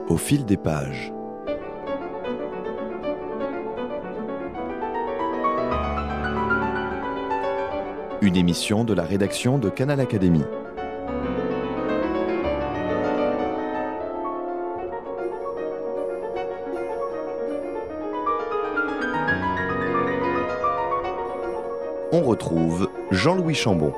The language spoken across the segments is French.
Au fil des pages. Une émission de la rédaction de Canal Académie. On retrouve Jean-Louis Chambon.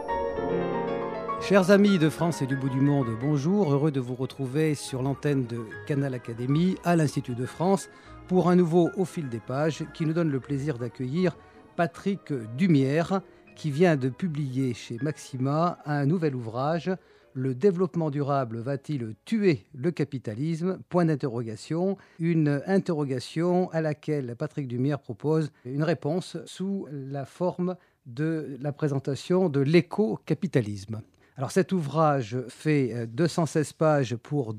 Chers amis de France et du bout du monde, bonjour, heureux de vous retrouver sur l'antenne de Canal Académie à l'Institut de France pour un nouveau Au fil des pages qui nous donne le plaisir d'accueillir Patrick Dumière qui vient de publier chez Maxima un nouvel ouvrage, Le développement durable va-t-il tuer le capitalisme ? Point d'interrogation. Une interrogation à laquelle Patrick Dumière propose une réponse sous la forme de la présentation de l'éco-capitalisme. Alors cet ouvrage fait 216 pages pour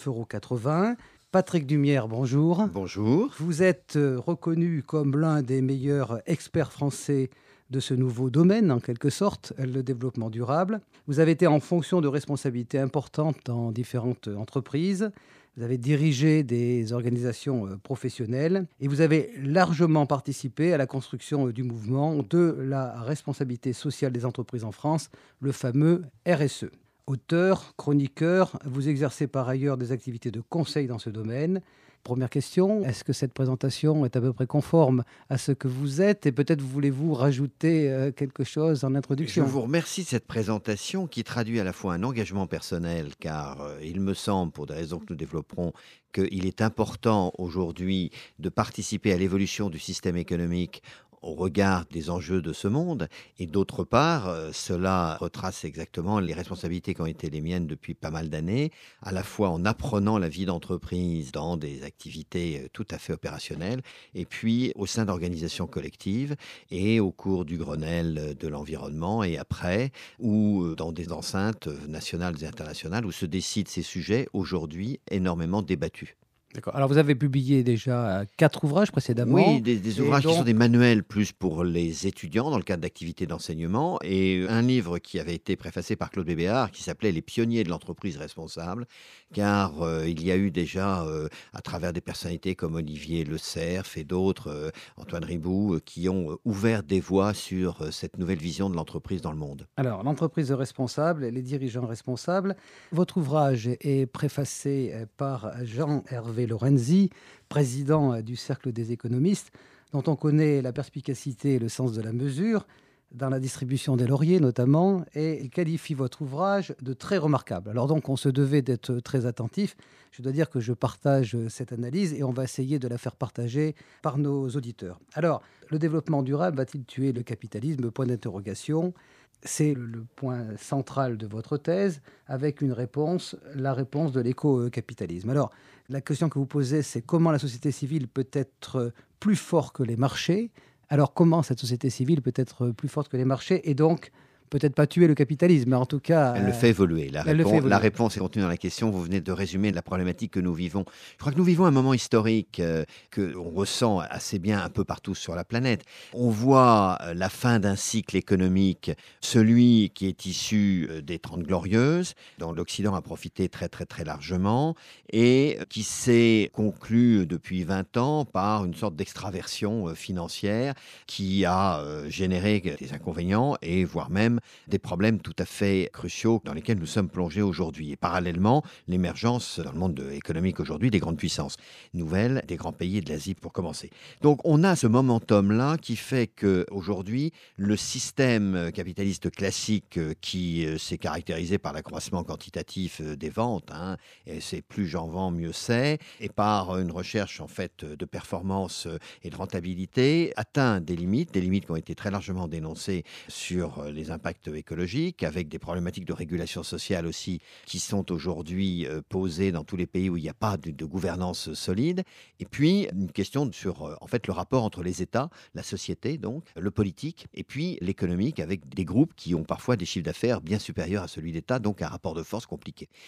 19,80 €. Patrick Dumière, bonjour. Bonjour. Vous êtes reconnu comme l'un des meilleurs experts français de ce nouveau domaine, en quelque sorte, le développement durable. Vous avez été en fonction de responsabilités importantes dans différentes entreprises. Vous avez dirigé des organisations professionnelles et vous avez largement participé à la construction du mouvement de la responsabilité sociale des entreprises en France, le fameux RSE. Auteur, chroniqueur, vous exercez par ailleurs des activités de conseil dans ce domaine. Première question, est-ce que cette présentation est à peu près conforme à ce que vous êtes ? Et peut-être voulez-vous rajouter quelque chose en introduction ? Je vous remercie de cette présentation qui traduit à la fois un engagement personnel, car il me semble, pour des raisons que nous développerons, qu'il est important aujourd'hui de participer à l'évolution du système économique au regard des enjeux de ce monde. Et d'autre part, cela retrace exactement les responsabilités qui ont été les miennes depuis pas mal d'années, à la fois en apprenant la vie d'entreprise dans des activités tout à fait opérationnelles, et puis au sein d'organisations collectives, et au cours du Grenelle de l'environnement, et après, ou dans des enceintes nationales et internationales, où se décident ces sujets aujourd'hui énormément débattus. D'accord. Alors, vous avez publié déjà 4 ouvrages précédemment. Oui, des ouvrages qui sont des manuels plus pour les étudiants dans le cadre d'activités d'enseignement, et un livre qui avait été préfacé par Claude Bébéar qui s'appelait « Les pionniers de l'entreprise responsable », car il y a eu déjà, à travers des personnalités comme Olivier Le Cerf et d'autres, Antoine Riboud, qui ont ouvert des voies sur cette nouvelle vision de l'entreprise dans le monde. Alors, l'entreprise responsable, les dirigeants responsables. Votre ouvrage est préfacé par Jean-Hervé Lorenzi, président du Cercle des économistes, dont on connaît la perspicacité et le sens de la mesure, dans la distribution des lauriers notamment, et il qualifie votre ouvrage de très remarquable. Alors donc, on se devait d'être très attentif. Je dois dire que je partage cette analyse et on va essayer de la faire partager par nos auditeurs. Alors, le développement durable va-t-il tuer le capitalisme ? Point d'interrogation. C'est le point central de votre thèse, avec une réponse, la réponse de l'éco-capitalisme. Alors, la question que vous posez, c'est comment la société civile peut être plus forte que les marchés. Alors, comment cette société civile peut être plus forte que les marchés et donc peut-être pas tuer le capitalisme, mais en tout cas... Elle le fait évoluer. La la réponse est contenue dans la question. Vous venez de résumer la problématique que nous vivons. Je crois que nous vivons un moment historique qu'on ressent assez bien un peu partout sur la planète. On voit la fin d'un cycle économique, celui qui est issu des Trente Glorieuses, dont l'Occident a profité très très très largement, et qui s'est conclu depuis 20 ans par une sorte d'extraversion financière qui a généré des inconvénients et voire même des problèmes tout à fait cruciaux dans lesquels nous sommes plongés aujourd'hui. Et parallèlement, l'émergence dans le monde économique aujourd'hui des grandes puissances nouvelles, des grands pays de l'Asie pour commencer. Donc on a ce momentum-là qui fait qu'aujourd'hui, le système capitaliste classique qui s'est caractérisé par l'accroissement quantitatif des ventes, et c'est plus j'en vends, mieux c'est, et par une recherche en fait de performance et de rentabilité, atteint des limites qui ont été très largement dénoncées sur les impacts écologiques, avec des problématiques de régulation sociale aussi qui sont aujourd'hui posées dans tous les pays où il n'y a pas de gouvernance solide. Et puis, une question sur en fait le rapport entre les États, la société, donc, le politique, et puis l'économique, avec des groupes qui ont parfois des chiffres d'affaires bien supérieurs à celui d'État, donc un rapport de force compliqué.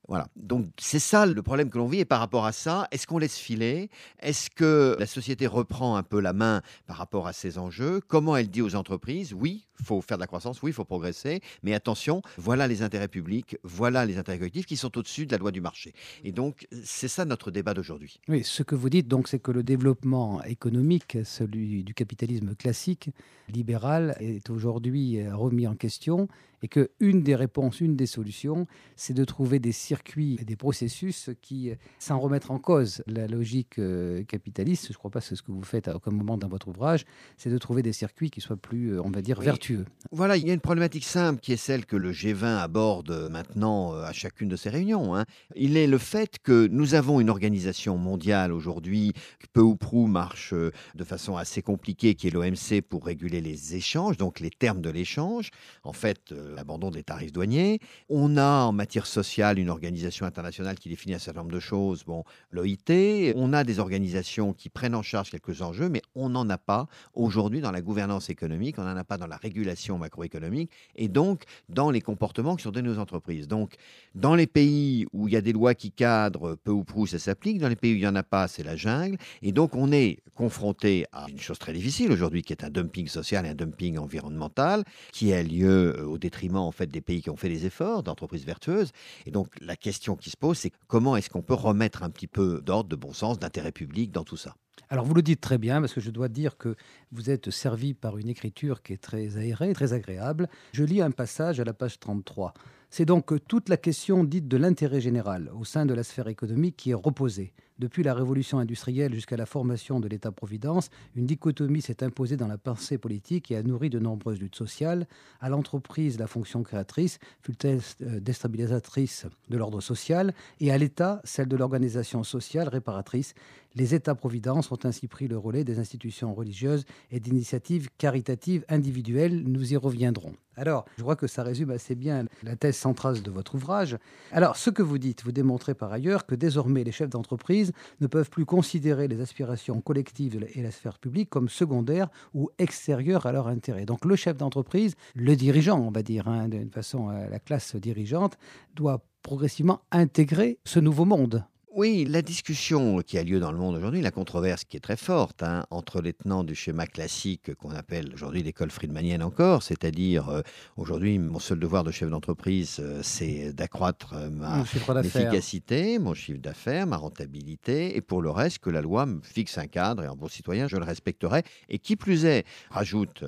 Voilà. Donc, c'est ça le problème que l'on vit. Et par rapport à ça, est-ce qu'on laisse filer? Est-ce que la société reprend un peu la main par rapport à ces enjeux? Comment elle dit aux entreprises, oui, il faut faire de la croissance, oui, il faut progresser, mais attention, voilà les intérêts publics, voilà les intérêts collectifs qui sont au-dessus de la loi du marché. Et donc, c'est ça notre débat d'aujourd'hui. Oui, ce que vous dites, donc, c'est que le développement économique, celui du capitalisme classique, libéral, est aujourd'hui remis en question et qu'une des réponses, une des solutions, c'est de trouver des circuits et des processus qui, sans remettre en cause la logique capitaliste, je ne crois pas que c'est ce que vous faites à aucun moment dans votre ouvrage, c'est de trouver des circuits qui soient plus, on va dire, Oui. vertueux. Voilà, il y a une problématique simple qui est celle que le G20 aborde maintenant à chacune de ses réunions, hein. Il est le fait que nous avons une organisation mondiale aujourd'hui qui peu ou prou marche de façon assez compliquée, qui est l'OMC pour réguler les échanges, donc les termes de l'échange, en fait l'abandon des tarifs douaniers. On a en matière sociale une organisation internationale qui définit un certain nombre de choses, bon, l'OIT. On a des organisations qui prennent en charge quelques enjeux, mais on n'en a pas aujourd'hui dans la gouvernance économique, on n'en a pas dans la régulation macroéconomique et donc dans les comportements qui sont donnés aux entreprises. Donc, dans les pays où il y a des lois qui cadrent, peu ou prou, ça s'applique. Dans les pays où il n'y en a pas, c'est la jungle. Et donc, on est confronté à une chose très difficile aujourd'hui, qui est un dumping social et un dumping environnemental, qui a lieu au détriment en fait des pays qui ont fait des efforts, d'entreprises vertueuses. Et donc, la question qui se pose, c'est comment est-ce qu'on peut remettre un petit peu d'ordre, de bon sens, d'intérêt public dans tout ça? Alors, vous le dites très bien, parce que je dois dire que vous êtes servi par une écriture qui est très aérée, très agréable. Je lis un passage à la page 33. C'est donc toute la question dite de l'intérêt général au sein de la sphère économique qui est reposée. Depuis la révolution industrielle jusqu'à la formation de l'État-providence, une dichotomie s'est imposée dans la pensée politique et a nourri de nombreuses luttes sociales. À l'entreprise, la fonction créatrice, fut-elle déstabilisatrice de l'ordre social, et à l'État, celle de l'organisation sociale réparatrice. Les États-providence ont ainsi pris le relais des institutions religieuses et d'initiatives caritatives individuelles. Nous y reviendrons. Alors, je crois que ça résume assez bien la thèse centrale de votre ouvrage. Alors, ce que vous dites, vous démontrez par ailleurs que désormais les chefs d'entreprise ne peuvent plus considérer les aspirations collectives et la sphère publique comme secondaires ou extérieures à leur intérêt. Donc, le chef d'entreprise, le dirigeant, on va dire, d'une façon, la classe dirigeante, doit progressivement intégrer ce nouveau monde. Oui, la discussion qui a lieu dans le monde aujourd'hui, la controverse qui est très forte entre les tenants du schéma classique qu'on appelle aujourd'hui l'école friedmanienne encore, c'est-à-dire aujourd'hui mon seul devoir de chef d'entreprise, c'est d'accroître ma efficacité, mon chiffre d'affaires, ma rentabilité, et pour le reste que la loi me fixe un cadre et en bon citoyen je le respecterai. Et qui plus est, rajoute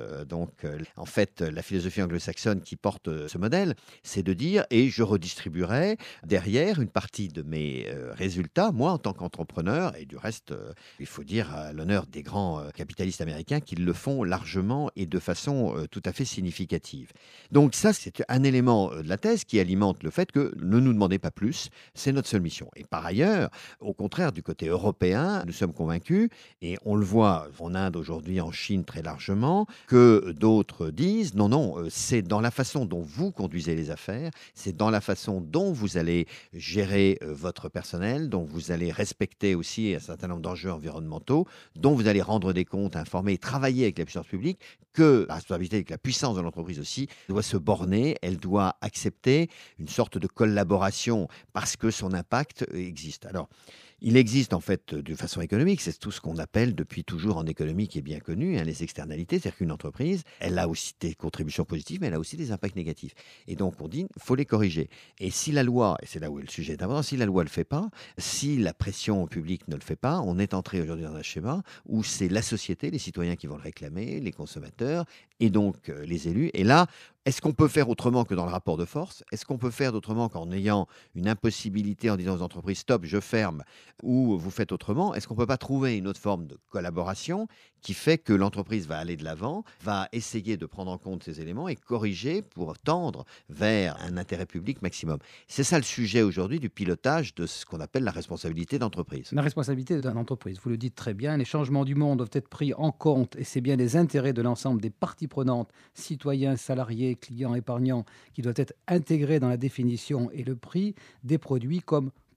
en fait la philosophie anglo-saxonne qui porte ce modèle, c'est de dire et je redistribuerai derrière une partie de mes résultats, moi, en tant qu'entrepreneur, et du reste, il faut dire à l'honneur des grands capitalistes américains qu'ils le font largement et de façon tout à fait significative. Donc ça, c'est un élément de la thèse qui alimente le fait que ne nous demandez pas plus, c'est notre seule mission. Et par ailleurs, au contraire, du côté européen, nous sommes convaincus, et on le voit en Inde aujourd'hui, en Chine très largement, que d'autres disent, non, non, c'est dans la façon dont vous conduisez les affaires, c'est dans la façon dont vous allez gérer votre personnel, dont vous allez respecter aussi un certain nombre d'enjeux environnementaux, dont vous allez rendre des comptes, informer et travailler avec la puissance publique, que la responsabilité avec la puissance de l'entreprise aussi doit se borner, elle doit accepter une sorte de collaboration parce que son impact existe. Alors, il existe en fait de façon économique, c'est tout ce qu'on appelle depuis toujours en économie qui est bien connu, les externalités, c'est-à-dire qu'une entreprise, elle a aussi des contributions positives, mais elle a aussi des impacts négatifs. Et donc on dit, il faut les corriger. Et si la loi, et c'est là où est le sujet d'abord, si la loi ne le fait pas, si la pression publique ne le fait pas, on est entré aujourd'hui dans un schéma où c'est la société, les citoyens qui vont le réclamer, les consommateurs, et donc les élus. Et là, est-ce qu'on peut faire autrement que dans le rapport de force? Est-ce qu'on peut faire autrement qu'en ayant une impossibilité en disant aux entreprises stop, je ferme, ou vous faites autrement? Est-ce qu'on ne peut pas trouver une autre forme de collaboration qui fait que l'entreprise va aller de l'avant, va essayer de prendre en compte ces éléments et corriger pour tendre vers un intérêt public maximum? C'est ça le sujet aujourd'hui du pilotage de ce qu'on appelle la responsabilité d'entreprise. La responsabilité d'une entreprise, vous le dites très bien, les changements du monde doivent être pris en compte et c'est bien les intérêts de l'ensemble des parties prenantes, citoyens, salariés, clients, épargnants, qui doivent être intégrés dans la définition et le prix des produits comme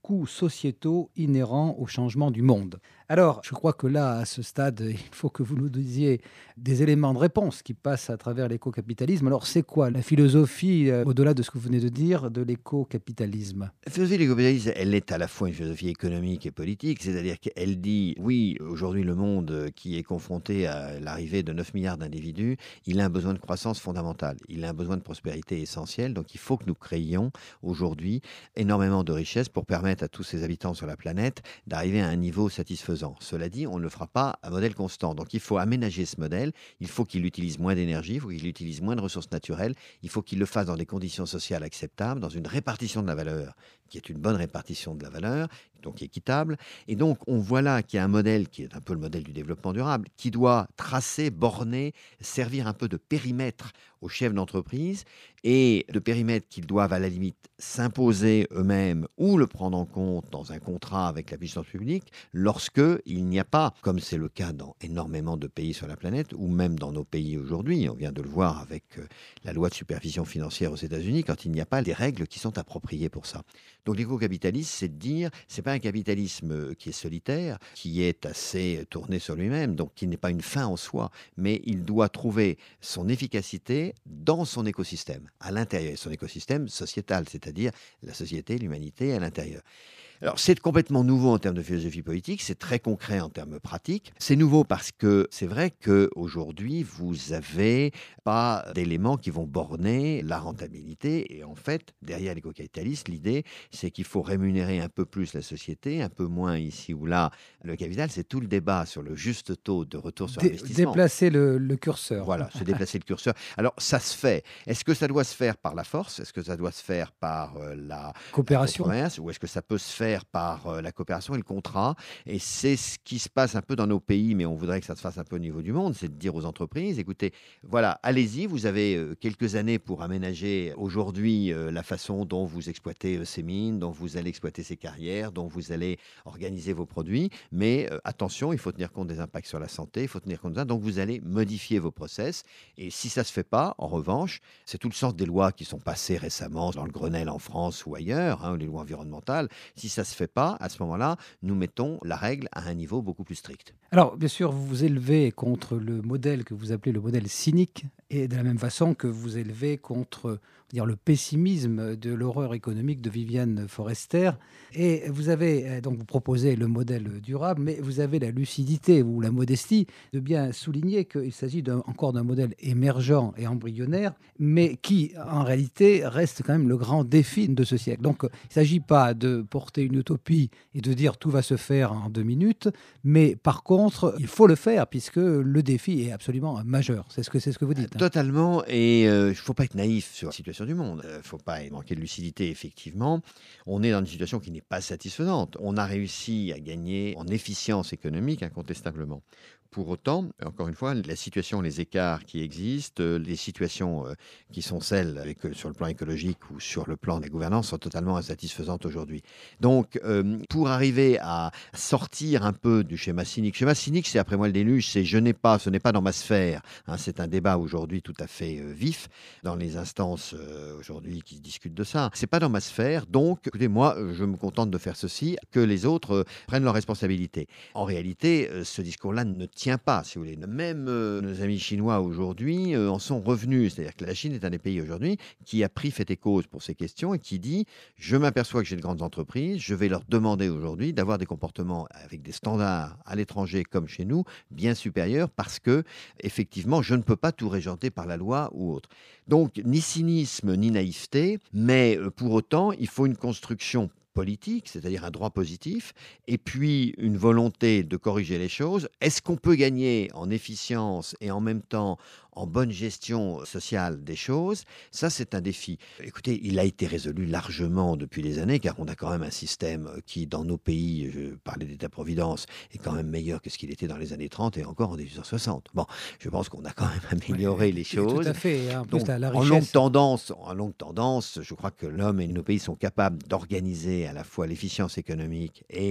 coûts sociétaux inhérents au changement du monde. Alors, je crois que là, à ce stade, il faut que vous nous disiez des éléments de réponse qui passent à travers l'écocapitalisme. Alors, c'est quoi la philosophie, au-delà de ce que vous venez de dire, de l'écocapitalisme? La philosophie de l'écopitalisme, elle est à la fois une philosophie économique et politique, c'est-à-dire qu'elle dit, oui, aujourd'hui le monde qui est confronté à l'arrivée de 9 milliards d'individus, il a un besoin de croissance fondamentale, il a un besoin de prospérité essentielle, donc il faut que nous créions aujourd'hui énormément de richesses pour permettre à tous ces habitants sur la planète d'arriver à un niveau satisfaisant. Cela dit, on ne le fera pas à modèle constant, donc il faut aménager ce modèle, il faut qu'il utilise moins d'énergie, il faut qu'il utilise moins de ressources naturelles, il faut qu'il le fasse dans des conditions sociales acceptables, dans une répartition de la valeur qui est une bonne répartition de la valeur, donc équitable. Et donc, on voit là qu'il y a un modèle qui est un peu le modèle du développement durable, qui doit tracer, borner, servir un peu de périmètre aux chefs d'entreprise et de périmètre qu'ils doivent à la limite s'imposer eux-mêmes ou le prendre en compte dans un contrat avec la puissance publique lorsque il n'y a pas, comme c'est le cas dans énormément de pays sur la planète ou même dans nos pays aujourd'hui, on vient de le voir avec la loi de supervision financière aux États-Unis, quand il n'y a pas les règles qui sont appropriées pour ça. Donc l'éco-capitalisme, c'est de dire, c'est pas un capitalisme qui est solitaire, qui est assez tourné sur lui-même, donc qui n'est pas une fin en soi, mais il doit trouver son efficacité dans son écosystème, à l'intérieur, son écosystème sociétal, c'est-à-dire la société, l'humanité à l'intérieur. Alors, c'est complètement nouveau en termes de philosophie politique, c'est très concret en termes pratiques. C'est nouveau parce que c'est vrai qu'aujourd'hui, vous n'avez pas d'éléments qui vont borner la rentabilité. Et en fait, derrière l'éco-capitalisme, l'idée, c'est qu'il faut rémunérer un peu plus la société, un peu moins ici ou là le capital. C'est tout le débat sur le juste taux de retour sur investissement. Déplacer le curseur. Voilà, se déplacer le curseur. Alors, ça se fait. Est-ce que ça doit se faire par la force? Est-ce que ça doit se faire par la coopération commerce? Ou est-ce que ça peut se faire par la coopération et le contrat? Et c'est ce qui se passe un peu dans nos pays, mais on voudrait que ça se fasse un peu au niveau du monde, c'est de dire aux entreprises, écoutez, voilà, allez-y, vous avez quelques années pour aménager aujourd'hui la façon dont vous exploitez ces mines, dont vous allez exploiter ces carrières, dont vous allez organiser vos produits, mais attention, il faut tenir compte des impacts sur la santé, il faut tenir compte de ça, donc vous allez modifier vos process, et si ça ne se fait pas, en revanche, c'est tout le sens des lois qui sont passées récemment dans le Grenelle en France ou ailleurs, les lois environnementales, si ça ne se fait pas, à ce moment-là, nous mettons la règle à un niveau beaucoup plus strict. Alors, bien sûr, vous vous élevez contre le modèle que vous appelez le modèle cynique, et de la même façon que vous élevez contre le pessimisme de l'horreur économique de Viviane Forester. Et vous avez, donc vous proposez le modèle durable, mais vous avez la lucidité ou la modestie de bien souligner qu'il s'agit encore d'un modèle émergent et embryonnaire, mais qui, en réalité, reste quand même le grand défi de ce siècle. Donc, il ne s'agit pas de porter une utopie et de dire tout va se faire en 2 minutes, mais par contre, il faut le faire puisque le défi est absolument majeur. C'est ce que vous dites. Totalement, et il ne faut pas être naïf sur la situation du monde. Il ne faut pas manquer de lucidité, effectivement. On est dans une situation qui n'est pas satisfaisante. On a réussi à gagner en efficience économique, incontestablement. Pour autant, encore une fois, la situation, les écarts qui existent, les situations qui sont celles sur le plan écologique ou sur le plan de la gouvernance sont totalement insatisfaisantes aujourd'hui. Donc, pour arriver à sortir un peu du schéma cynique, c'est après moi le déluge, c'est ce n'est pas dans ma sphère. C'est un débat aujourd'hui tout à fait vif dans les instances aujourd'hui qui discutent de ça. C'est pas dans ma sphère, donc écoutez, moi, je me contente de faire ceci, que les autres prennent leurs responsabilités. En réalité, ce discours-là ne tient pas, si vous voulez. Même nos amis chinois aujourd'hui en sont revenus. C'est-à-dire que la Chine est un des pays aujourd'hui qui a pris fait et cause pour ces questions et qui dit « Je m'aperçois que j'ai de grandes entreprises, je vais leur demander aujourd'hui d'avoir des comportements avec des standards à l'étranger comme chez nous, bien supérieurs parce que, effectivement, je ne peux pas tout régenter par la loi ou autre. » Donc, ni cynisme, ni naïveté, mais pour autant, il faut une construction politique, c'est-à-dire un droit positif, et puis une volonté de corriger les choses. Est-ce qu'on peut gagner en efficience et en même temps en bonne gestion sociale des choses? Ça, c'est un défi. Écoutez, il a été résolu largement depuis des années, car on a quand même un système qui, dans nos pays, je parlais d'État-providence, est quand même meilleur que ce qu'il était dans les années 30 et encore en 1860. Bon, je pense qu'on a quand même amélioré les choses. Tout à fait. En plus, Donc, la en richesse... longue tendance, je crois que l'homme et nos pays sont capables d'organiser à la fois l'efficience économique et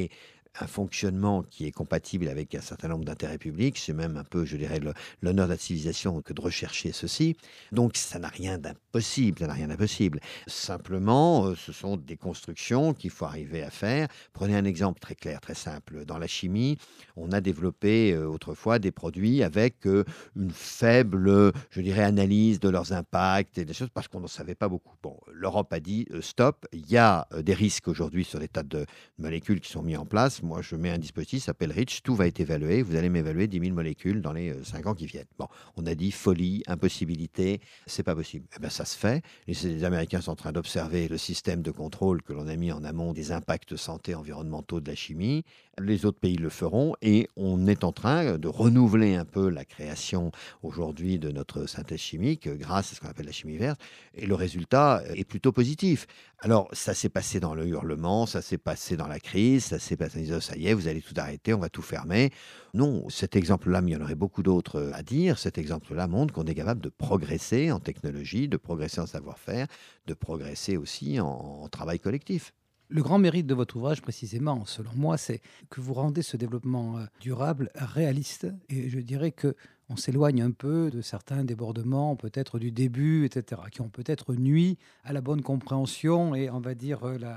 un fonctionnement qui est compatible avec un certain nombre d'intérêts publics. C'est même un peu, je dirais, l'honneur de la civilisation que de rechercher ceci. Donc, ça n'a rien d'impossible, ça n'a rien d'impossible. Simplement, ce sont des constructions qu'il faut arriver à faire. Prenez un exemple très clair, très simple. Dans la chimie, on a développé autrefois des produits avec une faible, je dirais, analyse de leurs impacts et des choses parce qu'on n'en savait pas beaucoup. Bon, l'Europe a dit stop, il y a des risques aujourd'hui sur des tas de molécules qui sont mis en place. Moi, je mets un dispositif qui s'appelle REACH, tout va être évalué, vous allez m'évaluer 10 000 molécules dans les 5 ans qui viennent. Bon, on a dit folie, impossibilité, c'est pas possible. Eh bien, ça se fait. Les Américains sont en train d'observer le système de contrôle que l'on a mis en amont des impacts santé environnementaux de la chimie. Les autres pays le feront et on est en train de renouveler un peu la création aujourd'hui de notre synthèse chimique grâce à ce qu'on appelle la chimie verte et le résultat est plutôt positif. Alors, ça s'est passé dans le hurlement, ça s'est passé dans la crise, ça s'est passé en disant ça y est, vous allez tout arrêter, on va tout fermer. Non, cet exemple-là, mais il y en aurait beaucoup d'autres à dire. Cet exemple-là montre qu'on est capable de progresser en technologie, de progresser en savoir-faire, de progresser aussi en travail collectif. Le grand mérite de votre ouvrage, précisément, selon moi, c'est que vous rendez ce développement durable réaliste. Et je dirais que on s'éloigne un peu de certains débordements, peut-être du début, etc., qui ont peut-être nui à la bonne compréhension et, on va dire,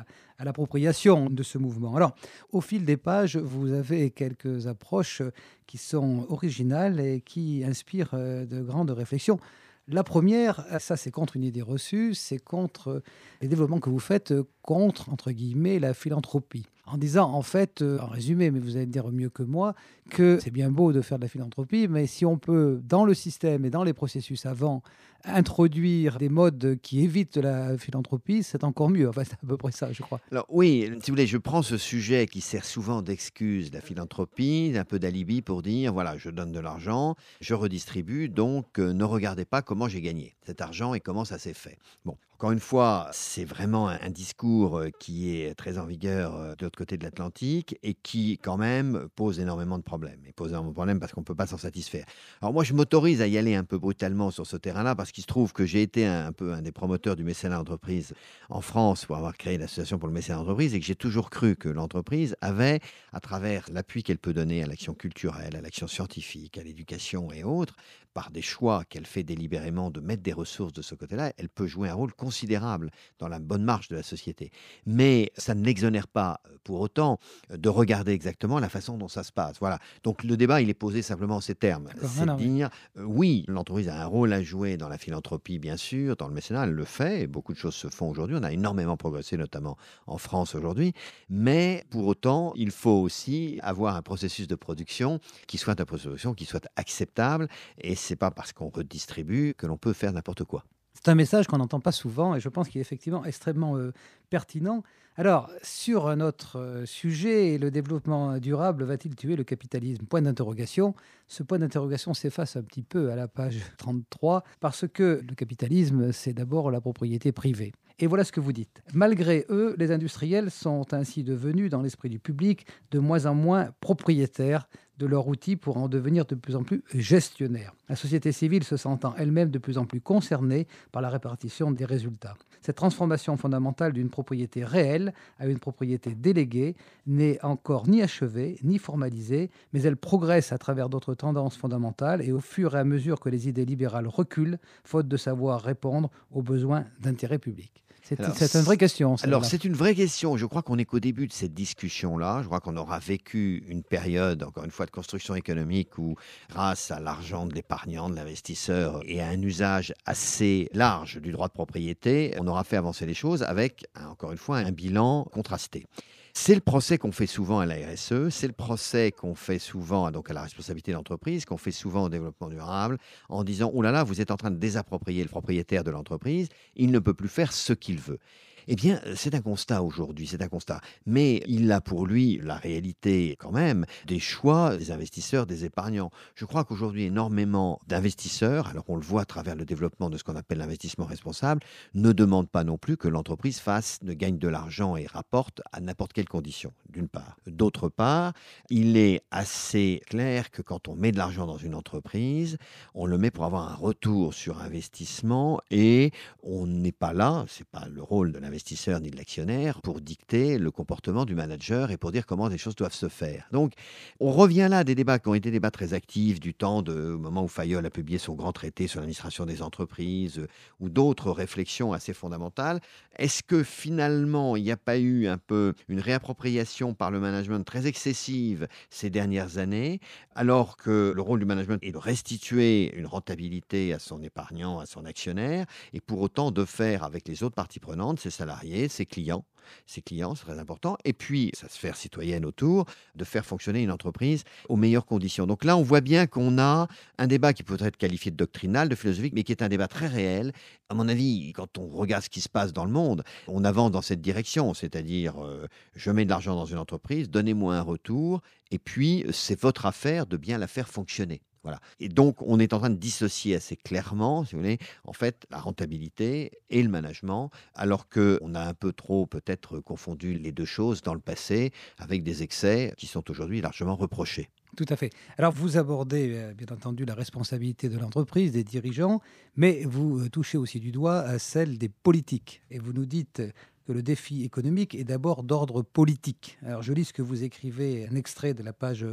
à l'appropriation de ce mouvement. Alors, au fil des pages, vous avez quelques approches qui sont originales et qui inspirent de grandes réflexions. La première, ça c'est contre une idée reçue, c'est contre les développements que vous faites contre, entre guillemets, la philanthropie. En disant, en fait, en résumé, mais vous allez me dire mieux que moi, que c'est bien beau de faire de la philanthropie, mais si on peut, dans le système et dans les processus avant, introduire des modes qui évitent la philanthropie, c'est encore mieux. Enfin, c'est à peu près ça, je crois. Alors oui, si vous voulez, je prends ce sujet qui sert souvent d'excuse, la philanthropie, un peu d'alibi pour dire, voilà, je donne de l'argent, je redistribue, donc ne regardez pas comment j'ai gagné cet argent et comment ça s'est fait. Bon, encore une fois, c'est vraiment un discours qui est très en vigueur de l'autre côté de l'Atlantique et qui, quand même, pose énormément de problèmes. Et pose énormément de problèmes parce qu'on ne peut pas s'en satisfaire. Alors moi, je m'autorise à y aller un peu brutalement sur ce terrain-là parce qu'il se trouve que j'ai été un peu un des promoteurs du mécénat d'entreprise en France pour avoir créé l'association pour le mécénat d'entreprise et que j'ai toujours cru que l'entreprise avait, à travers l'appui qu'elle peut donner à l'action culturelle, à l'action scientifique, à l'éducation et autres, par des choix qu'elle fait délibérément de mettre des ressources de ce côté-là, elle peut jouer un rôle considérable dans la bonne marche de la société. Mais ça ne l'exonère pas pour autant de regarder exactement la façon dont ça se passe. Voilà. Donc le débat, il est posé simplement en ces termes. C'est de dire, oui, l'entreprise a un rôle à jouer dans la philanthropie, bien sûr, dans le mécénat, elle le fait, et beaucoup de choses se font aujourd'hui. On a énormément progressé, notamment en France aujourd'hui. Mais pour autant, il faut aussi avoir un processus de production qui soit un processus de production qui soit acceptable. Et c'est pas parce qu'on redistribue que l'on peut faire n'importe quoi. C'est un message qu'on n'entend pas souvent et je pense qu'il est effectivement extrêmement pertinent. Alors, sur un autre sujet, le développement durable va-t-il tuer le capitalisme? Point d'interrogation. Ce point d'interrogation s'efface un petit peu à la page 33 parce que le capitalisme, c'est d'abord la propriété privée. Et voilà ce que vous dites. Malgré eux, les industriels sont ainsi devenus, dans l'esprit du public, de moins en moins propriétaires de leurs outils pour en devenir de plus en plus gestionnaires. La société civile se sentant elle-même de plus en plus concernée par la répartition des résultats. Cette transformation fondamentale d'une propriété réelle à une propriété déléguée n'est encore ni achevée ni formalisée, mais elle progresse à travers d'autres tendances fondamentales et au fur et à mesure que les idées libérales reculent, faute de savoir répondre aux besoins d'intérêt public. C'est une vraie question. Alors, c'est une vraie question. Je crois qu'on n'est qu'au début de cette discussion-là. Je crois qu'on aura vécu une période, encore une fois, de construction économique où, grâce à l'argent de l'épargnant, de l'investisseur et à un usage assez large du droit de propriété, on aura fait avancer les choses avec, encore une fois, un bilan contrasté. C'est le procès qu'on fait souvent à la RSE, c'est le procès qu'on fait souvent donc à la responsabilité de l'entreprise, qu'on fait souvent au développement durable, en disant « Oh là là, vous êtes en train de désapproprier le propriétaire de l'entreprise, il ne peut plus faire ce qu'il veut ». Eh bien, c'est un constat aujourd'hui, c'est un constat. Mais il a pour lui la réalité quand même des choix des investisseurs, des épargnants. Je crois qu'aujourd'hui, énormément d'investisseurs, alors on le voit à travers le développement de ce qu'on appelle l'investissement responsable, ne demandent pas non plus que l'entreprise gagne de l'argent et rapporte à n'importe quelle condition, d'une part. D'autre part, il est assez clair que quand on met de l'argent dans une entreprise, on le met pour avoir un retour sur investissement et on n'est pas là, c'est pas le rôle de l'investisseur, l'investisseur ni de l'actionnaire pour dicter le comportement du manager et pour dire comment les choses doivent se faire. Donc, on revient là à des débats qui ont été des débats très actifs du temps au moment où Fayol a publié son grand traité sur l'administration des entreprises ou d'autres réflexions assez fondamentales. Est-ce que finalement, il n'y a pas eu un peu une réappropriation par le management très excessive ces dernières années, alors que le rôle du management est de restituer une rentabilité à son épargnant, à son actionnaire, et pour autant de faire avec les autres parties prenantes, ses salariés, ses clients, c'est très important, et puis sa sphère citoyenne autour, de faire fonctionner une entreprise aux meilleures conditions. Donc là, on voit bien qu'on a un débat qui peut être qualifié de doctrinal, de philosophique, mais qui est un débat très réel. À mon avis, quand on regarde ce qui se passe dans le monde, on avance dans cette direction, c'est-à-dire je mets de l'argent dans une entreprise, donnez-moi un retour, et puis c'est votre affaire de bien la faire fonctionner. Voilà. Et donc, on est en train de dissocier assez clairement, si vous voulez, en fait, la rentabilité et le management, alors qu'on a un peu trop peut-être confondu les deux choses dans le passé avec des excès qui sont aujourd'hui largement reprochés. Tout à fait. Alors, vous abordez, bien entendu, la responsabilité de l'entreprise, des dirigeants, mais vous touchez aussi du doigt à celle des politiques. Et vous nous dites que le défi économique est d'abord d'ordre politique. Alors, je lis ce que vous écrivez, un extrait de la page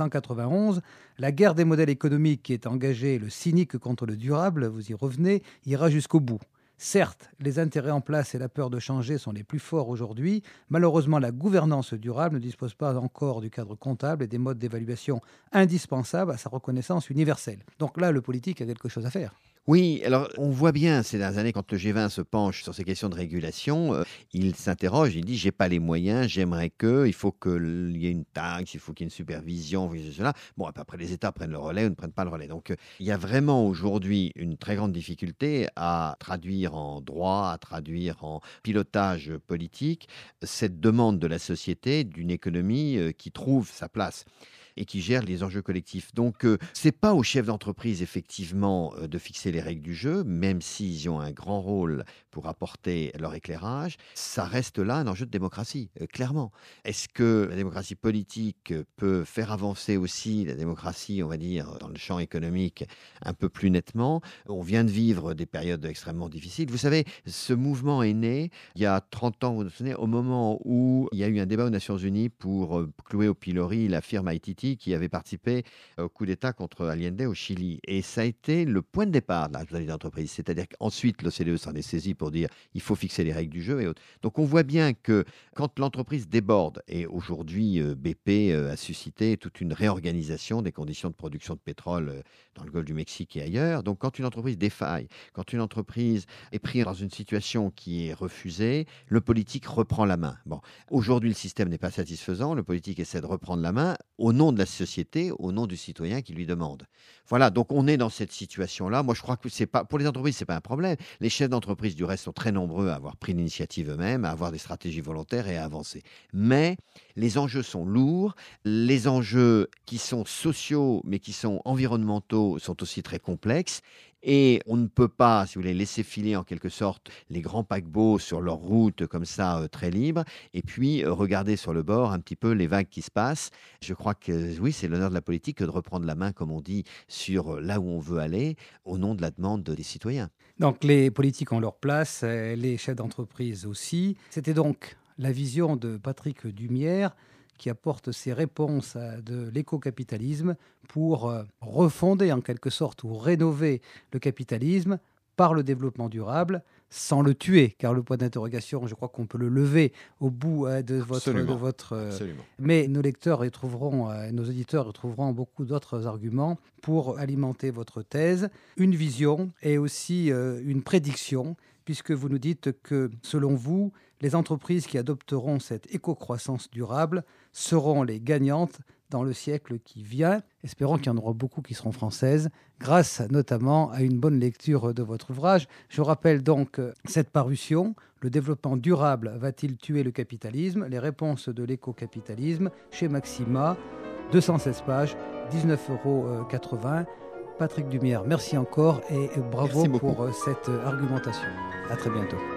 191. La guerre des modèles économiques qui est engagée, le cynique contre le durable, vous y revenez, ira jusqu'au bout. Certes, les intérêts en place et la peur de changer sont les plus forts aujourd'hui. Malheureusement, la gouvernance durable ne dispose pas encore du cadre comptable et des modes d'évaluation indispensables à sa reconnaissance universelle. Donc là, le politique a quelque chose à faire. Oui, alors on voit bien ces dernières années, quand le G20 se penche sur ces questions de régulation, il s'interroge, il dit j'ai pas les moyens, j'aimerais il faut qu'il y ait une taxe, il faut qu'il y ait une supervision, cela. Bon, après les États prennent le relais ou ne prennent pas le relais. Donc il y a vraiment aujourd'hui une très grande difficulté à traduire en droit, à traduire en pilotage politique cette demande de la société d'une économie qui trouve sa place et qui gère les enjeux collectifs. Donc, c'est pas aux chefs d'entreprise, effectivement, de fixer les règles du jeu, même s'ils ont un grand rôle pour apporter leur éclairage. Ça reste là un enjeu de démocratie, clairement. Est-ce que la démocratie politique peut faire avancer aussi la démocratie, on va dire, dans le champ économique un peu plus nettement? On vient de vivre des périodes extrêmement difficiles. Vous savez, ce mouvement est né il y a 30 ans, vous vous souvenez, au moment où il y a eu un débat aux Nations Unies pour clouer au pilori la firme ITT qui avait participé au coup d'État contre Allende au Chili. Et ça a été le point de départ de la responsabilité d'entreprise. C'est-à-dire qu'ensuite, l'OCDE s'en est saisi pour dire il faut fixer les règles du jeu et autres. Donc on voit bien que quand l'entreprise déborde, et aujourd'hui BP a suscité toute une réorganisation des conditions de production de pétrole dans le golfe du Mexique et ailleurs. Donc quand une entreprise défaille, quand une entreprise est prise dans une situation qui est refusée, le politique reprend la main. Bon, aujourd'hui, le système n'est pas satisfaisant. Le politique essaie de reprendre la main au nom de la société, au nom du citoyen qui lui demande. Voilà, donc on est dans cette situation-là. Moi, je crois que c'est pas, pour les entreprises, c'est pas un problème. Les chefs d'entreprise, du reste, sont très nombreux à avoir pris l'initiative eux-mêmes, à avoir des stratégies volontaires et à avancer. Mais les enjeux sont lourds. Les enjeux qui sont sociaux, mais qui sont environnementaux, sont aussi très complexes. Et on ne peut pas, si vous voulez, laisser filer en quelque sorte les grands paquebots sur leur route comme ça, très libre, et puis regarder sur le bord un petit peu les vagues qui se passent. Je crois que oui, c'est l'honneur de la politique que de reprendre la main, comme on dit, sur là où on veut aller, au nom de la demande des citoyens. Donc les politiques ont leur place, les chefs d'entreprise aussi. C'était donc la vision de Patrick Dumière qui apporte ses réponses à de l'écocapitalisme pour refonder en quelque sorte ou rénover le capitalisme par le développement durable sans le tuer, car le point d'interrogation, je crois qu'on peut le lever au bout de votre Absolument. Mais nos lecteurs y trouveront, nos auditeurs y trouveront beaucoup d'autres arguments pour alimenter votre thèse. Une vision et aussi une prédiction, puisque vous nous dites que, selon vous, les entreprises qui adopteront cette éco-croissance durable seront les gagnantes dans le siècle qui vient. Espérons qu'il y en aura beaucoup qui seront françaises, grâce notamment à une bonne lecture de votre ouvrage. Je rappelle donc cette parution, Le développement durable va-t-il tuer le capitalisme? Les réponses de l'éco-capitalisme, chez Maxima, 216 pages, 19,80 €. Patrick Dumière, merci encore et bravo pour cette argumentation. À très bientôt.